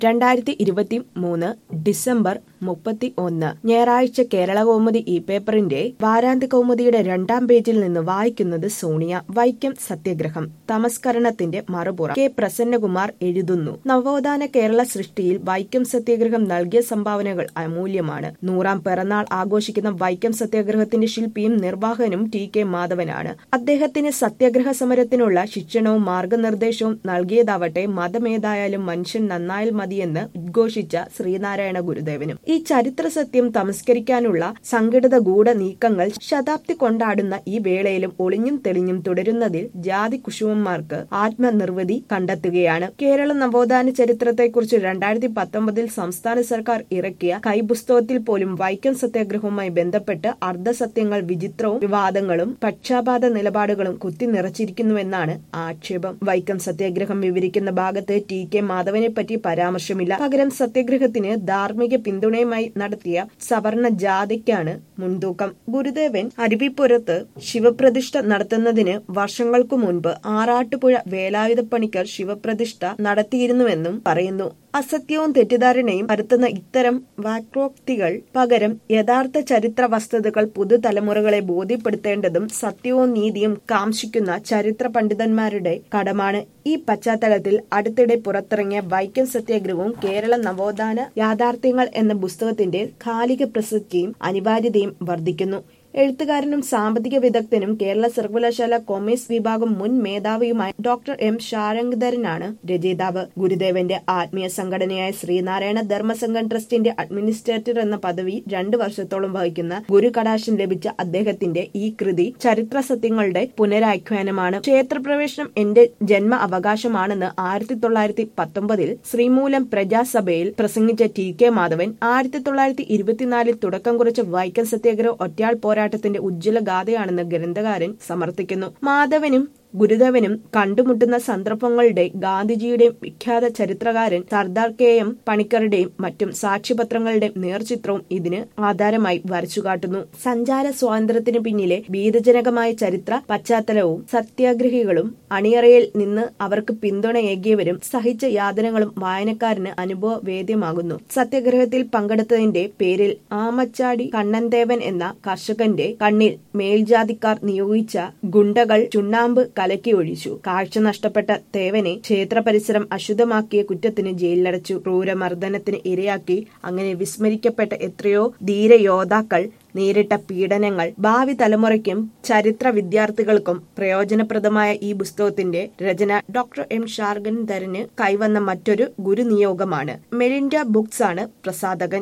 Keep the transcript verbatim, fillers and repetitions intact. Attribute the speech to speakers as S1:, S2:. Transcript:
S1: രണ്ടായിരത്തി ഇരുപത്തി മൂന്ന് ഡിസംബർ മുപ്പത്തി ഒന്ന് ഞായറാഴ്ച കേരളകൗമുദി ഈ പേപ്പറിന്റെ വാരാന്ത്യ കൗമുദിയുടെ രണ്ടാം പേജിൽ നിന്ന് വായിക്കുന്നത് സോണിയ. വൈക്കം സത്യാഗ്രഹം തമസ്കരണത്തിന്റെ മറുപുറം. കെ പ്രസന്നകുമാർ എഴുതുന്നു. നവോത്ഥാന കേരള സൃഷ്ടിയിൽ വൈക്കം സത്യാഗ്രഹം നൽകിയ സംഭാവനകൾ അമൂല്യമാണ്. നൂറാം പിറന്നാൾ ആഘോഷിക്കുന്ന വൈക്കം സത്യാഗ്രഹത്തിന്റെ ശില്പിയും നിർവാഹകനും ടി കെ മാധവനാണ്. അദ്ദേഹത്തിന് സത്യാഗ്രഹ സമരത്തിനുള്ള ശിക്ഷണവും മാർഗനിർദ്ദേശവും നൽകിയതാവട്ടെ മതമേതായാലും മനുഷ്യൻ നന്നായാൽ മതിയെന്ന് ഉദ്ഘോഷിച്ച ശ്രീനാരായണ ഗുരുദേവനും. ഈ ചരിത്ര സത്യം തമസ്കരിക്കാനുള്ള സംഘടിത ഗൂഢ നീക്കങ്ങൾ ശതാബ്ദി കൊണ്ടാടുന്ന ഈ വേളയിലും ഒളിഞ്ഞും തെളിഞ്ഞും തുടരുന്നതിൽ ജാതി കുശുമന്മാർക്ക് ആത്മനിർവൃതി കണ്ടെത്തുകയാണ്. കേരള നവോത്ഥാന ചരിത്രത്തെക്കുറിച്ച് രണ്ടായിരത്തി പത്തൊമ്പതിൽ സംസ്ഥാന സർക്കാർ ഇറക്കിയ കൈപുസ്തകത്തിൽ പോലും വൈക്കം സത്യാഗ്രഹവുമായി ബന്ധപ്പെട്ട് അർദ്ധസത്യങ്ങൾ, വിചിത്രവും വിവാദങ്ങളും പക്ഷാപാത നിലപാടുകളും കുത്തി നിറച്ചിരിക്കുന്നുവെന്നാണ് ആക്ഷേപം. വൈക്കം സത്യാഗ്രഹം വിവരിക്കുന്ന ഭാഗത്ത് ടി കെ മാധവനെ പറ്റി പരാമർശമില്ല. പകരം സത്യാഗ്രഹത്തിന് ധാർമ്മിക പിന്തുണയുമായി നടത്തിയ സവർണ ജാഥയ്ക്കാണ് മുൻതൂക്കം. ഗുരുദേവൻ അരുവിപ്പുറത്ത് ശിവപ്രതിഷ്ഠ നടത്തുന്നതിന് വർഷങ്ങൾക്കു മുൻപ് ആറാട്ടുപുഴ വേലായുധപ്പണിക്കർ ശിവപ്രതിഷ്ഠ നടത്തിയിരുന്നുവെന്നും പറയുന്നു. അസത്യവും തെറ്റിദ്ധാരണയും പരത്തുന്ന ഇത്തരം വാക്രോക്തികൾ പകരം യഥാർത്ഥ ചരിത്ര വസ്തുതകൾ പുതുതലമുറകളെ ബോധ്യപ്പെടുത്തേണ്ടതും സത്യവും നീതിയും കാംക്ഷിക്കുന്ന ചരിത്ര പണ്ഡിതന്മാരുടെ കടമാണ്. ഈ പശ്ചാത്തലത്തിൽ അടുത്തിടെ പുറത്തിറങ്ങിയ വൈക്കം സത്യാഗ്രഹവും കേരള നവോത്ഥാന യാഥാർത്ഥ്യങ്ങൾ എന്ന പുസ്തകത്തിന്റെ കാലിക പ്രസക്തിയും അനിവാര്യതയും വർദ്ധിക്കുന്നു. എഴുത്തുകാരനും സാമ്പത്തിക വിദഗ്ധനും കേരള സർവകലാശാല കൊമേഴ്സ് വിഭാഗം മുൻ മേധാവിയുമായ ഡോക്ടർ എം ശാരംഗധരനാണ് രചയിതാവ്. ഗുരുദേവന്റെ ആത്മീയ സംഘടനയായ ശ്രീനാരായണ ധർമ്മസംഘം ട്രസ്റ്റിന്റെ അഡ്മിനിസ്ട്രേറ്റർ എന്ന പദവി രണ്ടു വർഷത്തോളം വഹിക്കുന്ന ഗുരു കടാക്ഷം ലഭിച്ച അദ്ദേഹത്തിന്റെ ഈ കൃതി ചരിത്ര സത്യങ്ങളുടെ പുനരാഖ്യാനമാണ്. ക്ഷേത്രപ്രവേശനം എന്റെ ജന്മ അവകാശമാണെന്ന് ആയിരത്തി തൊള്ളായിരത്തി പത്തൊമ്പതിൽ ശ്രീമൂലം പ്രജാസഭയിൽ പ്രസംഗിച്ച ടി കെ മാധവൻ ആയിരത്തി തൊള്ളായിരത്തി ഇരുപത്തിനാലിൽ തുടക്കം കുറിച്ച വൈക്കം സത്യാഗ്രഹം ഒറ്റയാൾ പോരാട്ടത്തിന്റെ ഉജ്ജ്വല ഗാഥയാണെന്ന് ഗ്രന്ഥകാരൻ സമർത്ഥിക്കുന്നു. മാധവനും ഗുരുദേവനും കണ്ടുമുട്ടുന്ന സന്ദർഭങ്ങളുടെ ഗാന്ധിജിയുടെയും വിഖ്യാത ചരിത്രകാരൻ സർദാർ കെ എം പണിക്കരുടെയും മറ്റും സാക്ഷ്യപത്രങ്ങളുടെയും നേർചിത്രവും ഇതിന് ആധാരമായി വരച്ചുകാട്ടുന്നു. സഞ്ചാര സ്വാതന്ത്ര്യത്തിന് പിന്നിലെ ഭീതജനകമായ ചരിത്ര പശ്ചാത്തലവും സത്യാഗ്രഹികളും അണിയറയിൽ നിന്ന് അവർക്ക് പിന്തുണയേകിയവരും സഹിച്ച യാതനകളും വായനക്കാരന് അനുഭവവേദ്യമാകുന്നു. സത്യാഗ്രഹത്തിൽ പങ്കെടുത്തതിന്റെ പേരിൽ ആമച്ചാടി കണ്ണൻദേവൻ എന്ന കർഷകന്റെ കണ്ണിൽ മേൽജാതിക്കാർ നിയോഗിച്ച ഗുണ്ടകൾ ചുണ്ണാമ്പ് കലക്കി ഒഴിച്ചു. കാഴ്ച നഷ്ടപ്പെട്ട തേവനെ ക്ഷേത്ര പരിസരം അശുദ്ധമാക്കിയ കുറ്റത്തിന് ജയിലിലടച്ചു. ക്രൂരമർദ്ദനത്തിന് ഇരയാക്കി. അങ്ങനെ വിസ്മരിക്കപ്പെട്ട എത്രയോ ധീരയോദ്ധാക്കൾ നേരിട്ട പീഡനങ്ങൾ ഭാവി തലമുറയ്ക്കും ചരിത്ര വിദ്യാർത്ഥികൾക്കും പ്രയോജനപ്രദമായ ഈ പുസ്തകത്തിന്റെ രചന ഡോക്ടർ എം ശാരംഗധരന് കൈവന്ന മറ്റൊരു ഗുരുനിയോഗമാണ്. മെലിൻഡ ബുക്സ് ആണ് പ്രസാധകൻ.